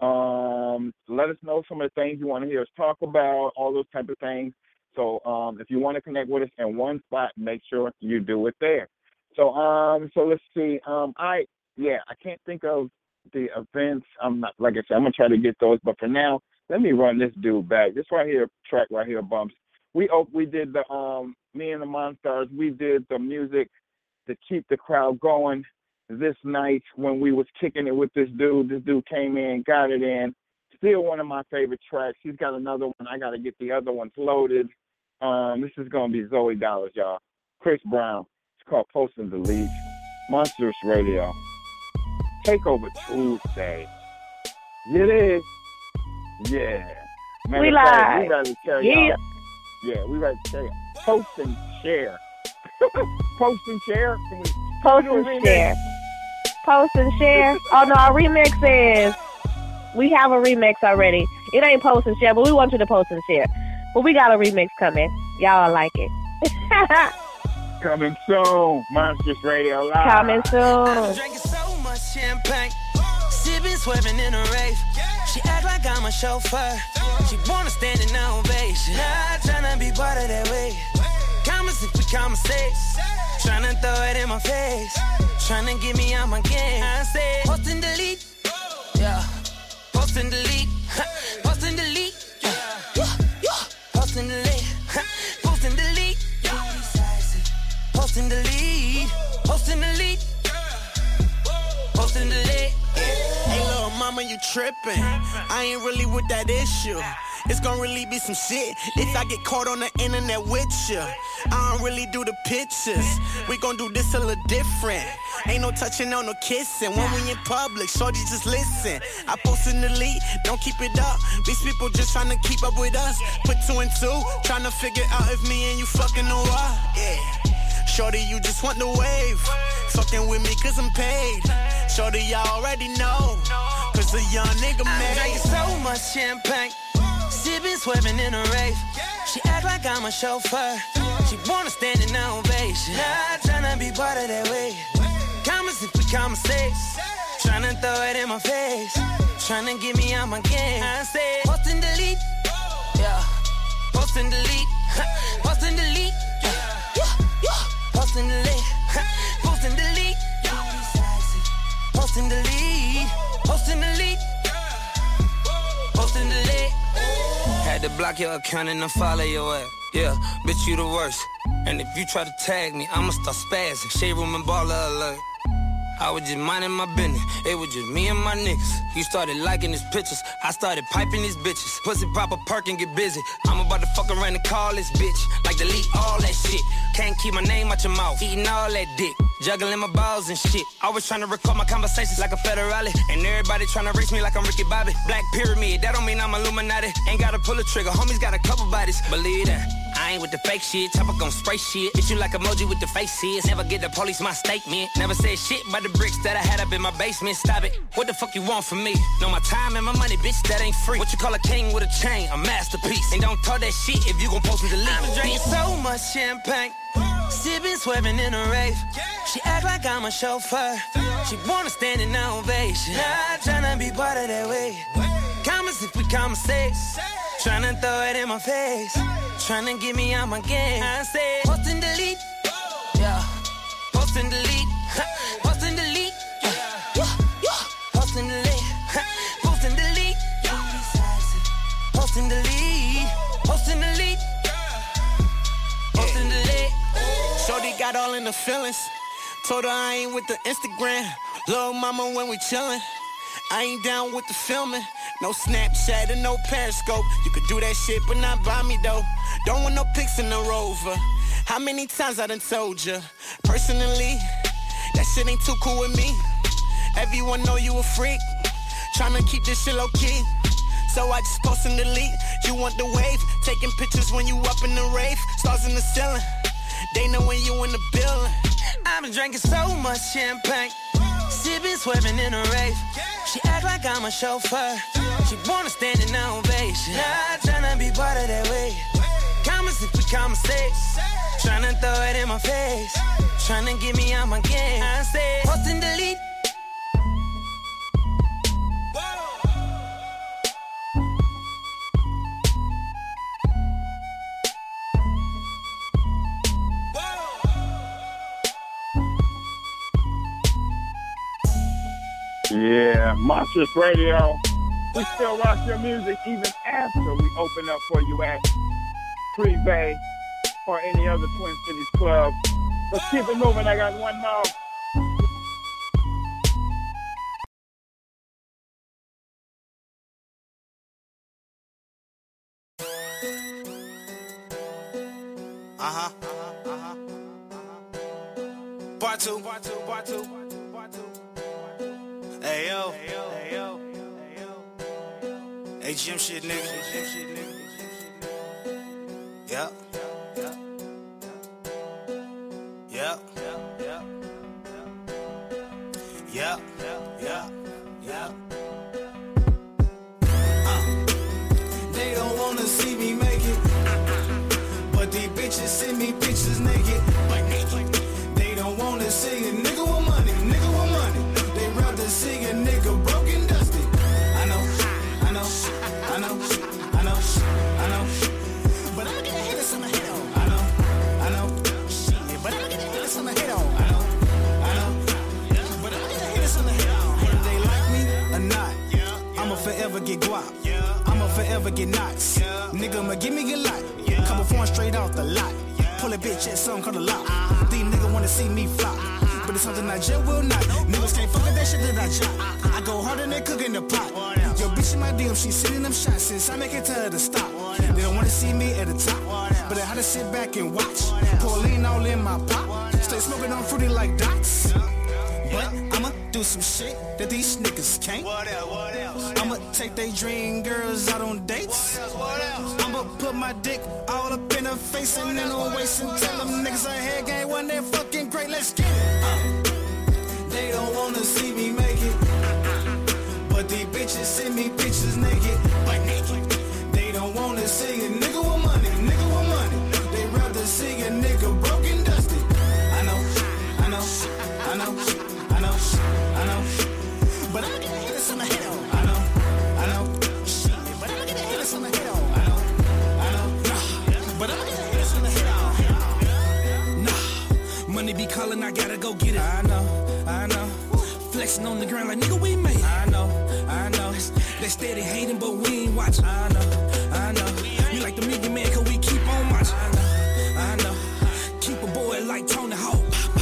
Um, let us know some of the things you want to hear us talk about, all those type of things. So um, if you want to connect with us in one spot, make sure you do it there. So um, so let's see. Um, I yeah, I can't think of the events. I'm not, like I said, I'm gonna try to get those. But for now, let me run this dude back. This right here, track right here, Bumps. We oh, we did the um, me and the Monstars. We did the music to keep the crowd going. This night when we was kicking it with this dude, this dude came in, got it in. Still one of my favorite tracks. He's got another one. I got to get the other ones loaded. Um, this is going to be Zoe Dollars, y'all. Chris Brown. It's called Post and Delete. Monsters Radio. Takeover Tuesday. It is. Yeah. Matter we of fact, live. We got to tell yeah. y'all. Yeah, we got to tell y'all. Post and share. Post and share. Can we Post and share. Post and share. Oh, no, our remix is, we have a remix already. It ain't post and share, but we want you to post and share. But we got a remix coming. Y'all like it. Coming soon. Monsters Radio Live. Coming soon. I'm drinking so much champagne. Sipping, swerving in a rave. She act like I'm a chauffeur. She wanna stand in ovation. Not tryna be part of that wave. Converse if we conversate. Tryna throw it in my face. Tryna get me out my game. I say, post and delete. Yeah. Post and delete. Post and delete. Yeah. Post and delete. Post and delete. Post and delete. Post and delete. Post and delete. Hey, little mama, you trippin'. I ain't really with that issue. It's gon' really be some shit if I get caught on the internet with ya. I don't really do the pictures. We gon' do this a little different. Ain't no touching, no no kissing. When we in public, shorty just listen. I post in the lead, don't keep it up. These people just tryna keep up with us. Put two and two, tryna figure out if me and you fucking or what. Yeah. Shorty, you just want the wave. Fucking with me cause I'm paid. Shorty, y'all already know. Cause a young nigga made. I'm drinking so much champagne. Sipping, swerving in a rave. She act like I'm a chauffeur. She wanna stand in ovation. Not tryna be part of that wave. Comments if we conversate. Tryna throw it in my face. Tryna get me out my game. I say, post and delete. Yeah. Post and delete. Post and delete. Post and delete. Post and delete. Post and delete. Post and delete. Post and delete. Had to block your account and unfollow your ass. Yeah, bitch, you the worst. And if you try to tag me, I'ma start spazzing. Shade room and baller alert. I was just minding my business. It was just me and my niggas. You started liking his pictures. I started piping these bitches. Pussy pop a perk and get busy. I'm about to fuck around and call this bitch. Like delete all that shit. Can't keep my name out your mouth. Eating all that dick. Juggling my balls and shit. Always trying to record my conversations like a federale. And everybody trying to race me like I'm Ricky Bobby. Black pyramid, that don't mean I'm Illuminati. Ain't gotta pull a trigger, homies got a couple bodies. Believe that. I ain't with the fake shit, chopper gon' spray shit. Hit you like emoji with the faces. Never get the police my statement. Never said shit about the bricks that I had up in my basement. Stop it. What the fuck you want from me? Know my time and my money, bitch, that ain't free. What you call a king with a chain? A masterpiece. And don't talk that shit if you gon' post and delete. I'm drinking so much champagne. Sipping, swerving in a rave. She act like I'm a chauffeur. She wanna stand in ovation. Not tryna be part of that way. Comments if we conversate. Tryna throw it in my face. Tryna get me out my game. I say, post and delete. Yeah. Post and delete. Post and delete. Yeah. Post and delete. Post and delete. Post and delete. Post and delete. Post and delete. Shorty got all in the feelings. Told her I ain't with the Instagram. Little mama when we chillin'. I ain't down with the filming. No Snapchat and no Periscope. You could do that shit, but not by me though. Don't want no pics in the Rover. How many times I done told ya? Personally, that shit ain't too cool with me. Everyone know you a freak. Tryna keep this shit low key. So I just post and delete. You want the wave? Taking pictures when you up in the rave. Stars in the ceiling. They know when you in the building. I've been drinking so much champagne. Sipping, swerving in a rave. She act like I'm a chauffeur. She wanna stand in ovation. Not tryna be part of that way. Comments if we conversate. Tryna throw it in my face. Tryna get me out my game. I say, post and delete. Yeah, Monstrous Radio. We still rock your music even after we open up for you at Pre-Bay or any other Twin Cities club. Let's keep it moving. I got one more. Uh-huh. Uh-huh. Uh-huh. Part two. Part two. Part two. Part two. Hey yo, hey yo, hey yo, hey yo. Hey gym shit nigga, gym shit nigga. Yep. Yep. Yep. Yep. Yep. Yep. Yep. Uh. They don't wanna see me make it, but these bitches send me pictures naked. They don't wanna see a nigga with money, nigga with money. To see a nigga broken dusty. I know, I know, I know, I know, I know. But I'ma get a hit or something to hit on. I know, I know, shit. But I'ma get a hit or something to hit on. I know, I know, but I'ma get a hit or something to hit on. Whether they like me or not, I'ma forever get guap. I'ma forever get knots. Nigga, I'ma give me a lot. Couple foreign straight off the lot. Pull a bitch at something called a lock. These niggas wanna see me flop. But it's something I just will not. Niggas can't fuck with that shit that I drop. I go harder than cook in the pot. Yo, bitch in my D M, she sending them shots since I make it tell her to stop. They don't wanna see me at the top, but I had to sit back and watch. Pour lean all in my pot. Stay smoking on fruity like dots. But I'ma do some shit that these niggas can't. What else? What else? I'ma take they dream girls out on dates. What else? What else? I'ma put my dick all up in her face and in her waist and tell them niggas I head game when they're fucking great. Let's get it. Uh, they don't wanna see me make it, but these bitches send me pictures naked. But naked. They don't wanna see a nigga with money, nigga with money. They rather see a nigga broken dusty. I know, I know, I know. I know, I know, but I'ma get the hitters on the head on. I know, I know, shit, but I'ma get the hitters on the head on. I know, I know, nah, but I'ma get the hitters on the head on. Nah, money be calling, I gotta go get it. I know, I know, flexing on the ground like nigga we made it. I know, I know, they steady hating, but we ain't watching. I know, I know, we like the Mega Man, cause we keep on watching. I know, I know, keep a boy like Tony Hawk.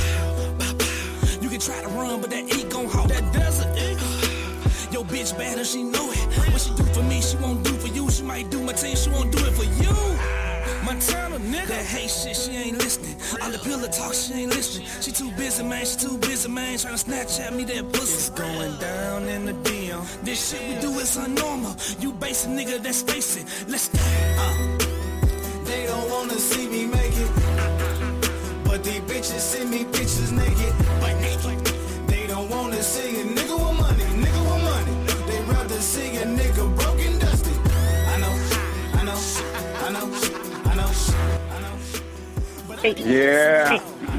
Try to run, but that E gon' hold. That doesn't. Yo, bitch bad and she know it. What she do for me, she won't do for you. She might do my team, she won't do it for you. Montana, nigga. That hate shit, she ain't listening. All the pillar talk, she ain't listening. She too busy, man, she too busy, man. Tryna Snapchat me that pussy. It's going down in the D M. This shit we do is unnormal. You basic nigga, that's facing. Let's go. Uh. They don't wanna see me make it, but these bitches send me pictures naked. But naked. They don't wanna see a nigga with money, nigga with money. They rather see a nigga broken dusty. I know, I know, I know, I know, I know. Yeah.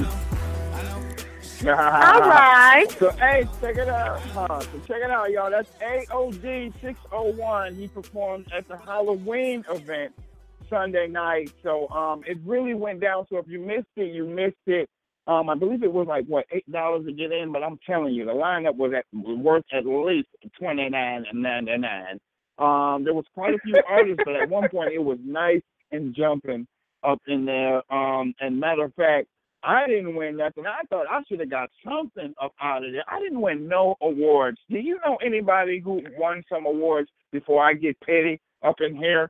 All right. So hey, check it out. Huh? So check it out, y'all. That's A O D six oh one. He performed at the Halloween event Sunday night. So um, it really went down. So if you missed it, you missed it. Um, I believe it was like what eight dollars to get in, but I'm telling you, the lineup was at worth at least twenty nine and ninety nine. Um, there was quite a few artists, but at one point it was nice and jumping up in there. Um, and matter of fact, I didn't win nothing. I thought I should have got something up out of there. I didn't win no awards. Do you know anybody who won some awards before I get petty up in here?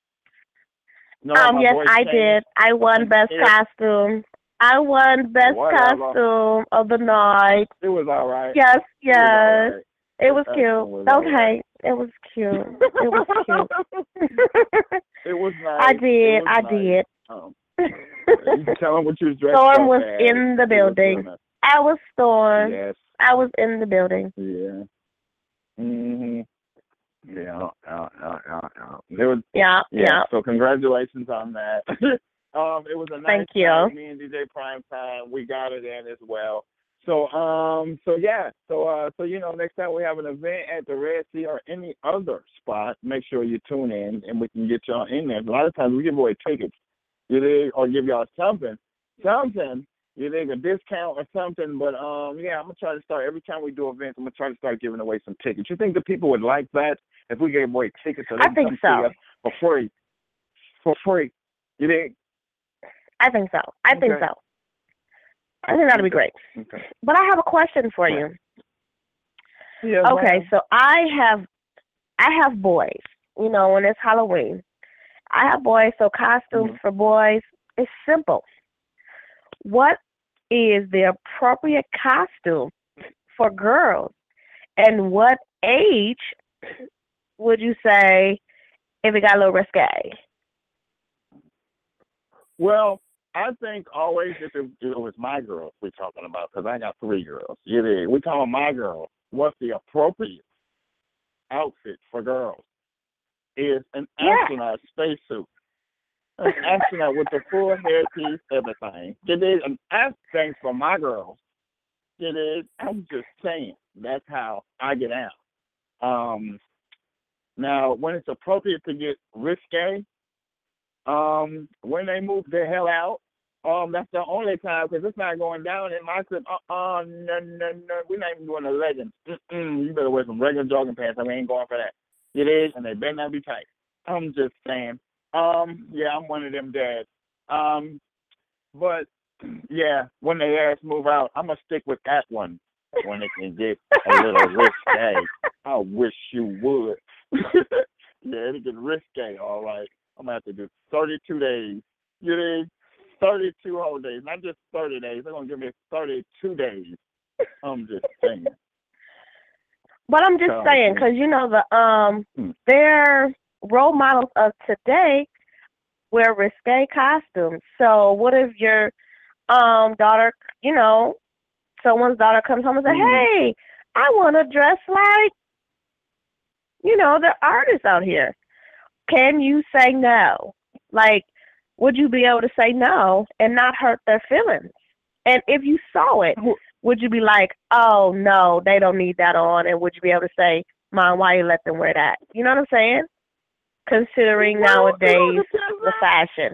No, um, yes, I did. I won best costume. I won best Whatever. costume of the night. It was all right. Yes, yes. It was, it was cute. was Don't right. hate. It was cute. It was cute. It was nice. I did. Was I nice. did. Um, you can tell them what you was dressed Storm up was as. in the It was building. nice. I was Storm. Yes. I was in the building. Yeah. Mhm. Yeah. Yeah. Yeah. Yeah. yeah. There was. Yeah. Yeah. Yeah. So congratulations on that. um, it was a nice Thank you. night. Me and D J Prime Time, we got it in as well. So um, so yeah, so uh, so you know, next time we have an event at the Red Sea or any other spot, make sure you tune in and we can get y'all in there. A lot of times we give away tickets, you dig, or give y'all something, something, you dig, a discount or something. But um, yeah, I'm gonna try to start every time we do events. I'm gonna try to start giving away some tickets. You think the people would like that if we gave away tickets? So they I can think come so. see us for free, for free, you dig? I think so. I think Okay. so. I think that'd be great. Okay. But I have a question for you. Yeah. Okay, well, so I have I have boys. You know, when it's Halloween, I have boys. So costumes Mhm. for boys, it's simple. What is the appropriate costume for girls, and what age would you say if it got a little risque? Well, I think always if it, it was my girls we're talking about, because I got three girls. You dig? We're talking my girls. What's the appropriate outfit for girls is an Yeah. astronaut spacesuit. An astronaut with the full hairpiece, everything. You dig? An astronaut for my girls. You dig? I'm just saying. That's how I get out. Um, now, when it's appropriate to get risque, Um, when they move the hell out, um, that's the only time, because it's not going down in my clip. Uh-uh, no, no, no, we're not even doing the leggings. Mm-mm, you better wear some regular jogging pants. I ain't going for that. It is, and they better not be tight. I'm just saying. Um, yeah, I'm one of them dads. Um, But yeah, when they ass move out, I'm gonna stick with that one. When it can get a little risque, I wish you would. Yeah, it get risque. All right, I'm gonna have to do thirty-two days. You know, thirty-two whole days, not just thirty days. They're gonna give me thirty-two days. I'm just saying. But I'm just So, saying, because you know the um, they're role models of today wear risque costumes. So what if your um daughter, you know, someone's daughter comes home and says, mm-hmm. "Hey, I want to dress like, you know, the artists out here." Can you say no? Like, would you be able to say no and not hurt their feelings? And if you saw it, would you be like, "Oh no, they don't need that on," and would you be able to say, "Mom, why you let them wear that?" You know what I'm saying? Considering well, nowadays the fashion.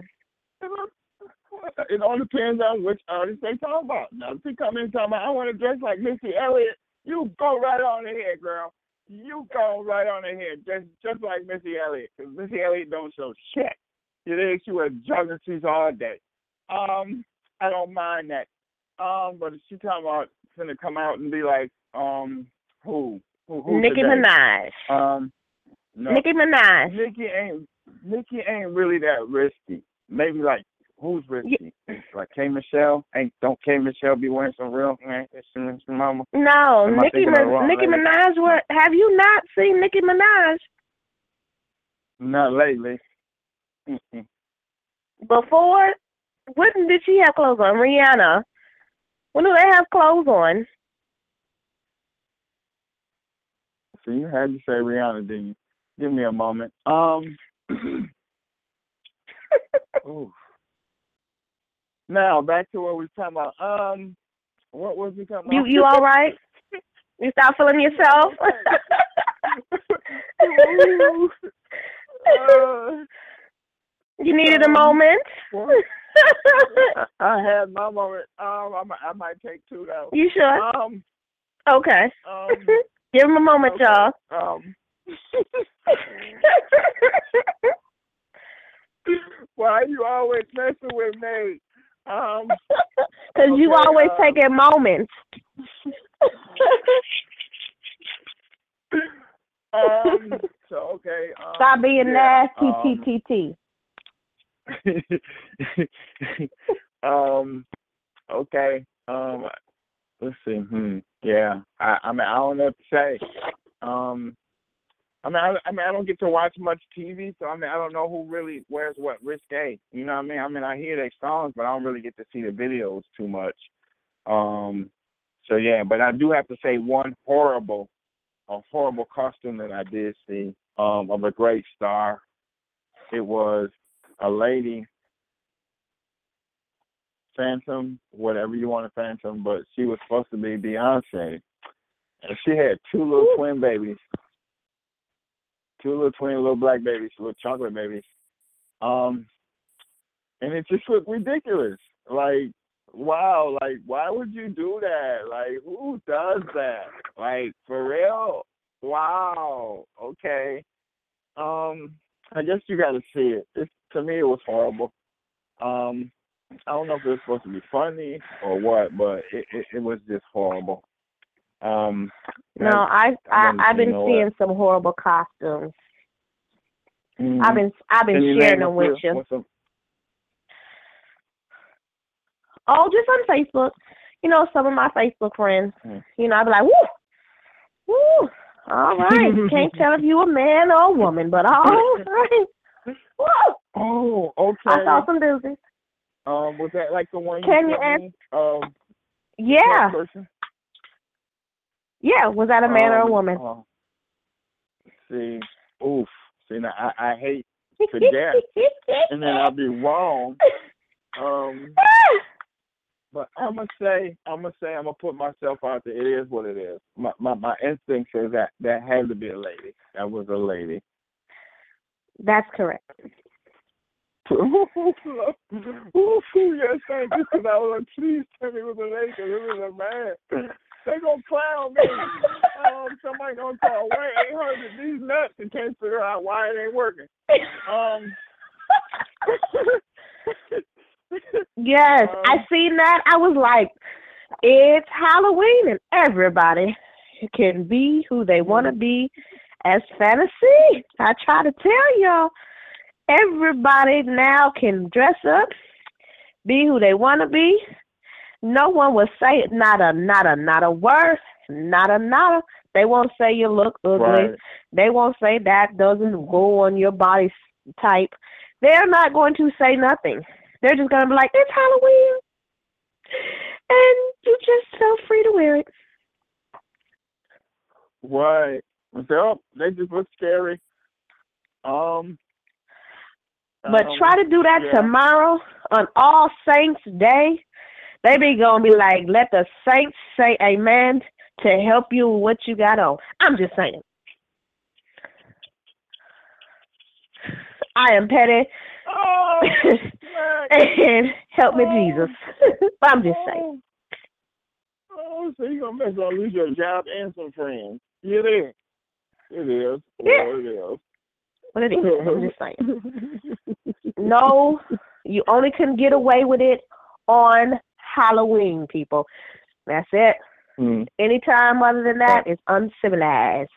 It all depends on which artist they talk about. Now, if they come in and talk about, "I want to dress like Missy Elliott," you go right on ahead, girl. You go right on ahead, just just like Missy Elliott, because Missy Elliott don't show shit. You think she wears jogging shoes all day. Um, I don't mind that. Um, but if she talking about gonna come out and be like, um, who, who, who Nicki today? Minaj. Um, no. Nicki Minaj. Nicki ain't Nicki ain't really that risky. Maybe like who's risky? Yeah. Like K Michelle. Ain't don't K Michelle be wearing some real some, some mama? No, Nicki Ma- Nicki lady? Minaj. What have you not seen Nicki Minaj? Not lately. Mm-mm. Before, when did she have clothes on? Rihanna. When do they have clothes on? So you had to say Rihanna, didn't you? Give me a moment. Um. Ooh. Now back to what we were talking about. Um, what was we talking about? You you all right? You stop feeling yourself? uh, you needed um, a moment. I had my moment. Um, I might, I might take two though. You sure? Um. Okay. Um. Give him a moment, okay. y'all. Um. Why are you always messing with me? Um, Because okay, you always um, taking moments. um. So okay. Um, Stop being yeah, nasty, T T T. um. Okay. Um. Let's see. Hmm. Yeah. I. I mean, I don't know what to say. Um. I mean, I, I mean, I don't get to watch much T V, so I mean, I don't know who really wears what risque. You know what I mean? I mean, I hear their songs, but I don't really get to see the videos too much. Um, so yeah, but I do have to say one horrible, a horrible costume that I did see um, of a great star. It was a lady, Phantom, whatever you want to Phantom, but she was supposed to be Beyonce, and she had two little Ooh. twin babies. Two little twin, little black babies, little chocolate babies. Um, and it just looked ridiculous. Like, wow, like, why would you do that? Like, who does that? Like, for real? Wow. Okay. Um, I guess you got to see it. It's, to me, it was horrible. Um, I don't know if it was supposed to be funny or what, but it, it, it was just horrible. Um, no, I, I I've been seeing what? some horrible costumes. Mm-hmm. I've been I've been sharing them with you. Some... Oh, just on Facebook. You know, some of my Facebook friends. Mm. You know, I'd be like, woo, woo. All right, can't tell if you a man or a woman, but all right. Woo. Oh, okay. I saw some doozies. Um, was that like the one? Can you, you ask? Um, yeah. Yeah, was that a man um, or a woman? Uh, see, oof. See, now, I, I hate to guess, and then I'll be wrong. Um, but I'm gonna say, I'm gonna say, I'm gonna put myself out there. It is what it is. My my, my instinct says that that had to be a lady. That was a lady. That's correct. Ooh, yes, thank you. Because I was like, please tell me it was a lady, because it was a man. They gonna clown me. Um, somebody gonna call one eight hundred these nuts and can't figure out why it ain't working. Um, Yes, Um, I seen that. I was like, it's Halloween and everybody can be who they want to be as fantasy. I try to tell y'all, everybody now can dress up, be who they want to be. No one will say it, not a, not a, not a word, not a, not a. They won't say you look ugly. Right. They won't say that doesn't go on your body type. They're not going to say nothing. They're just going to be like, it's Halloween, and you just feel free to wear it. Right. So they just look scary. Um. But um, try to do that yeah. tomorrow on All Saints Day. They be going to be like, let the saints say amen to help you with what you got on. I'm just saying. I am petty. Oh, and help me, Jesus. I'm just saying. Oh, so you're going to mess up, lose your job and some friends. Yeah, it is. It is. Yeah. Oh, it is. But it is. I'm just saying. No, you only can get away with it on Halloween, people. That's it. Hmm. Anytime other than that is uncivilized.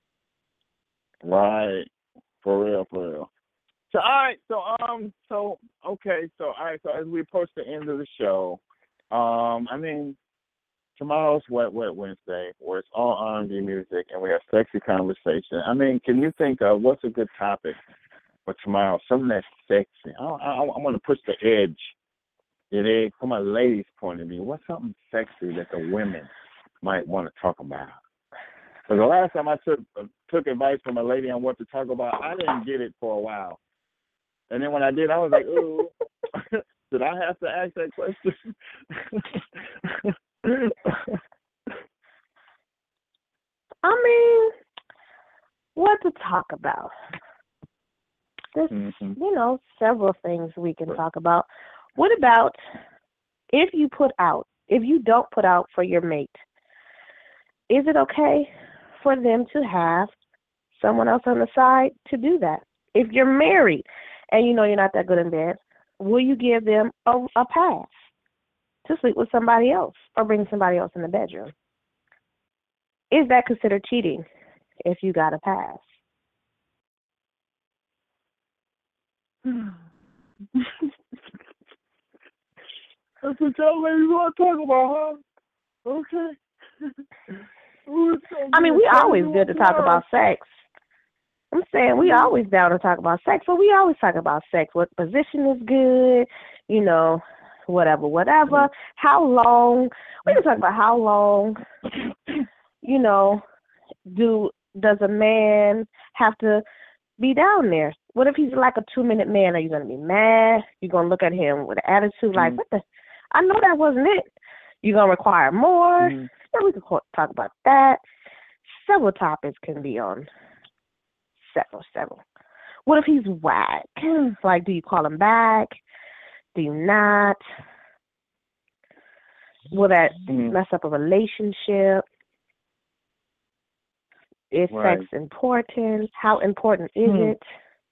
Right. For real, for real. So, all right. So, um, so, okay. So, all right. So, as we approach the end of the show, um, I mean, tomorrow's Wet Wet Wednesday, where it's all R and B music, and we have sexy conversation. I mean, can you think of what's a good topic for tomorrow? Something that's sexy. I, I, I want to push the edge. It is from a lady's point of view. What's something sexy that the women might want to talk about? Because the last time I took uh, took advice from a lady on what to talk about, I didn't get it for a while. And then when I did, I was like, ooh, did I have to ask that question? I mean, what to talk about? There's, mm-hmm. you know, several things we can talk about. What about if you put out, if you don't put out for your mate, is it okay for them to have someone else on the side to do that? If you're married and you know you're not that good in bed, will you give them a, a pass to sleep with somebody else or bring somebody else in the bedroom? Is that considered cheating if you got a pass? That's what y'all ladies want to talk about, huh? Okay. Ooh, so I mean, we good. always good to talk about sex. I'm saying we always down to talk about sex, but we always talk about sex. What position is good, you know, whatever, whatever. How long, we can talk about how long, you know, do does a man have to be down there? What if he's like a two-minute man? Are you going to be mad? You're going to look at him with an attitude like, mm. what the? I know that wasn't it. You're going to require more. Mm. So we can talk about that. Several topics can be on several, several. What if he's whack? Like, do you call him back? Do you not? Will that mm. mess up a relationship? Is right. sex important? How important is mm. it?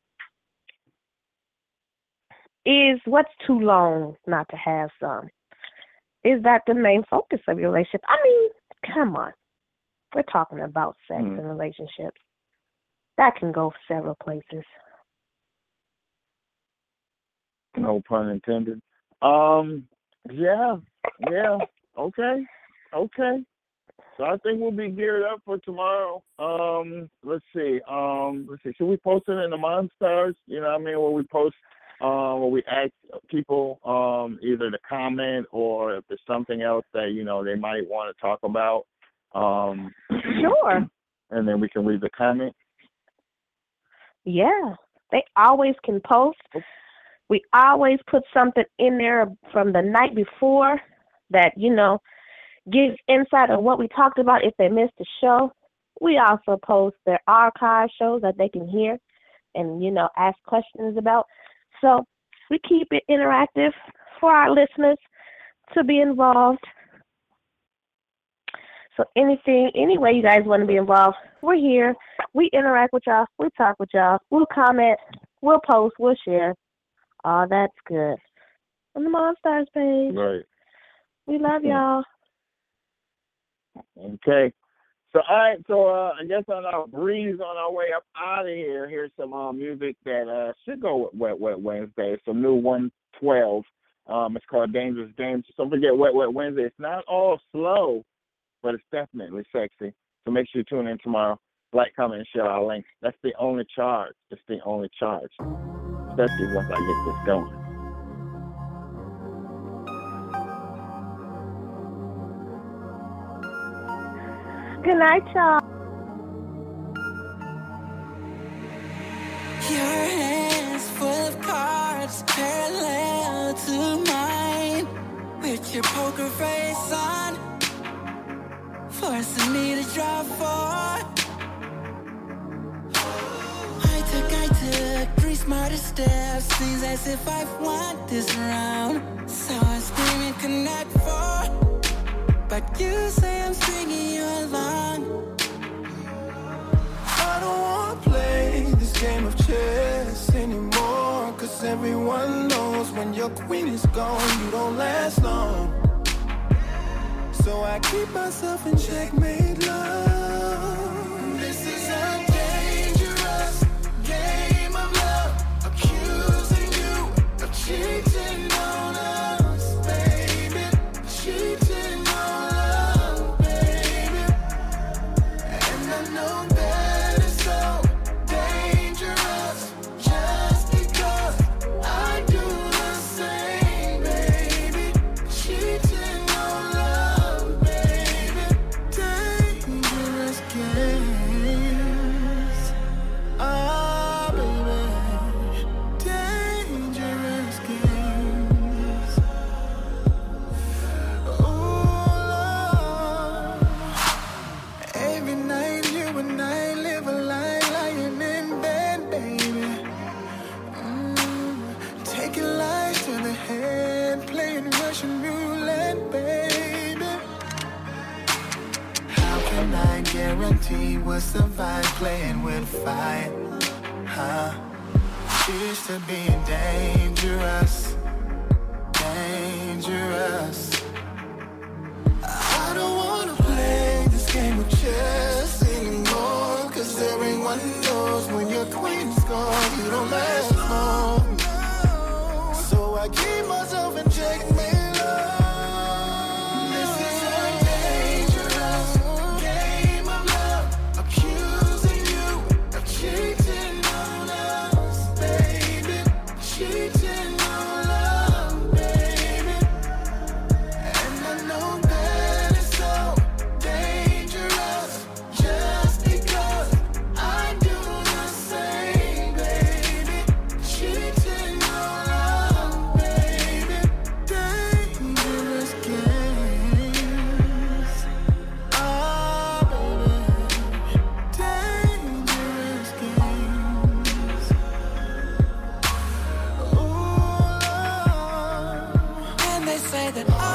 Is what's too long not to have some? Is that the main focus of your relationship? I mean, come on. We're talking about sex mm. and relationships. That can go several places. No pun intended. Um, yeah, yeah, okay, okay. So I think we'll be geared up for tomorrow. Um, let's see. Um, let's see. Should we post it in the Monstars? You know what I mean? Where we post, uh, where we ask people um, either to comment or if there's something else that, you know, they might want to talk about. Um, sure. And then we can read the comment. Yeah. They always can post. We always put something in there from the night before that, you know, gives insight of what we talked about if they missed the show. We also post their archive shows that they can hear and, you know, ask questions about. So we keep it interactive for our listeners to be involved. So anything, any way you guys want to be involved, we're here. We interact with y'all. We talk with y'all. We'll comment. We'll post. We'll share. Oh, that's good. on the Monstars page. Right. We love y'all. Okay. So, all right. So, uh, I guess on our breeze on our way up out of here, here's some uh, music that uh, should go with Wet Wet Wednesday. Some new one twelve. Um, it's called Dangerous Games. So don't forget Wet Wet Wednesday. It's not all slow, but it's definitely sexy. So make sure you tune in tomorrow. Like, comment, and share our links. That's the only charge. It's the only charge. Especially once I get this going. Good night, y'all. Your hands full of cards parallel to mine, with your poker face on, forcing me to draw four. I took, I took three smarter steps, seems as if I've won this round. So I scream and connect four, but you say I'm stringing you along. I don't wanna play this game of chess anymore, cause everyone knows when your queen is gone, you don't last long. So I keep myself in checkmate, love. This is a dangerous game of love, accusing you of cheating on us, baby. Cheating on love, baby. And I know that it's so dangerous, just because I do the same, baby. Cheating on love, baby. Dangerous games. Ah, baby. Dangerous games. Every night you and I live a lie, lying in bed, baby. Mm, taking lies to the head, playing Russian roulette, baby. How can I guarantee we'll survive playing with fire? Huh? Cheers to being dangerous, dangerous. I don't wanna play this game of chess anymore, cause everyone knows when your queen's gone, you don't last long. So I keep myself in checkmate, love. This is a dangerous game of love, accusing you of cheating on us, baby. Cheating on love, baby. And I know that it's so dangerous, just because I do the same, baby. Cheating on love, baby. Dangerous games. Ah, baby. Dangerous games. Ooh, love. And they say that